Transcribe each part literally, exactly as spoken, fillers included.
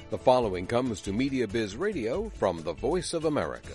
The following comes to Media Biz Radio from the Voice of America.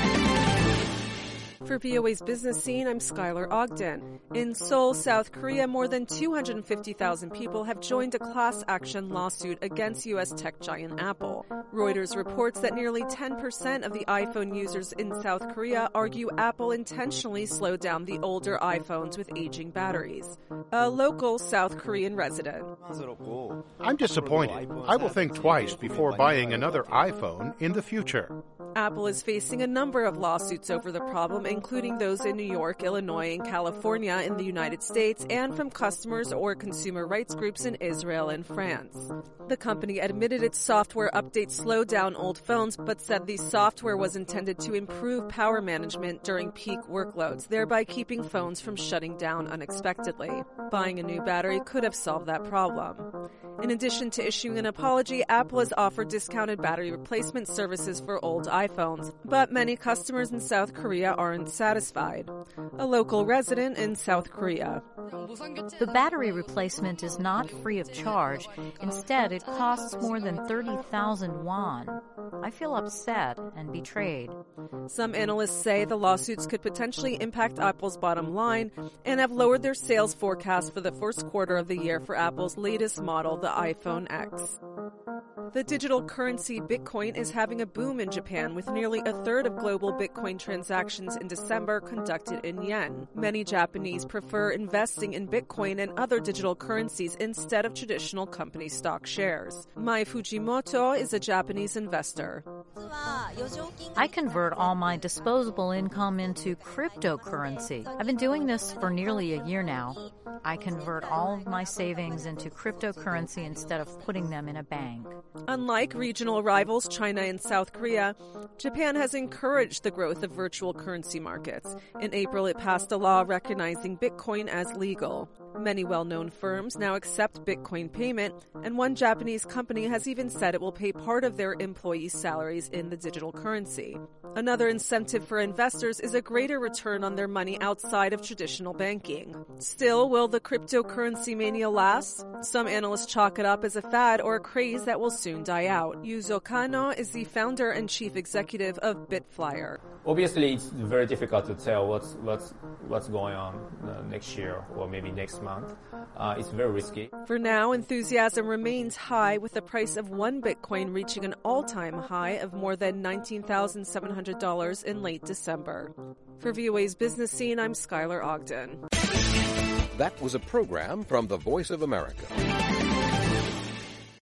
For V O A's Business Scene, I'm Skylar Ogden. In Seoul, South Korea, more than two hundred fifty thousand people have joined a class action lawsuit against U S tech giant Apple. Reuters reports that nearly ten percent of the iPhone users in South Korea argue Apple intentionally slowed down the older iPhones with aging batteries. A local South Korean resident. I'm disappointed. I will think twice before buying another iPhone in the future. Apple is facing a number of lawsuits over the problem, including those in New York, Illinois, and California in the United States, and from customers or consumer rights groups in Israel and France. The company admitted its software updates slowed down old phones, but said the software was intended to improve power management during peak workloads, thereby keeping phones from shutting down unexpectedly. Buying a new battery could have solved that problem. In addition to issuing an apology, Apple has offered discounted battery replacement services for old iPhones, but many customers in South Korea aren't satisfied. A local resident in South Korea. The battery replacement is not free of charge. Instead, it costs more than thirty thousand won. I feel upset and betrayed. Some analysts say the lawsuits could potentially impact Apple's bottom line and have lowered their sales forecast for the first quarter of the year for Apple's latest model, the iPhone X. The digital currency Bitcoin is having a boom in Japan, with nearly a third of global Bitcoin transactions in December conducted in yen. Many Japanese prefer investing in Bitcoin and other digital currencies instead of traditional company stock shares. Mai Fujimoto is a Japanese investor. I convert all my disposable income into cryptocurrency. I've been doing this for nearly a year now. I convert all of my savings into cryptocurrency instead of putting them in a bank. Unlike regional rivals China and South Korea, Japan has encouraged the growth of virtual currency markets. In April, it passed a law recognizing Bitcoin as legal. Many well-known firms now accept Bitcoin payment, and one Japanese company has even said it will pay part of their employees' salaries in the digital currency. Another incentive for investors is a greater return on their money outside of traditional banking. Still, will the cryptocurrency mania last? Some analysts chalk it up as a fad or a craze that will soon die out. Yuzo Kano is the founder and chief executive of Bitflyer. Obviously, it's very difficult to tell what's what's what's going on uh, next year or maybe next month. Uh, it's very risky. For now, enthusiasm remains high, with the price of one Bitcoin reaching an all-time high of more than nineteen thousand seven hundred dollars in late December. For V O A's Business Scene, I'm Skylar Ogden. That was a program from the Voice of America.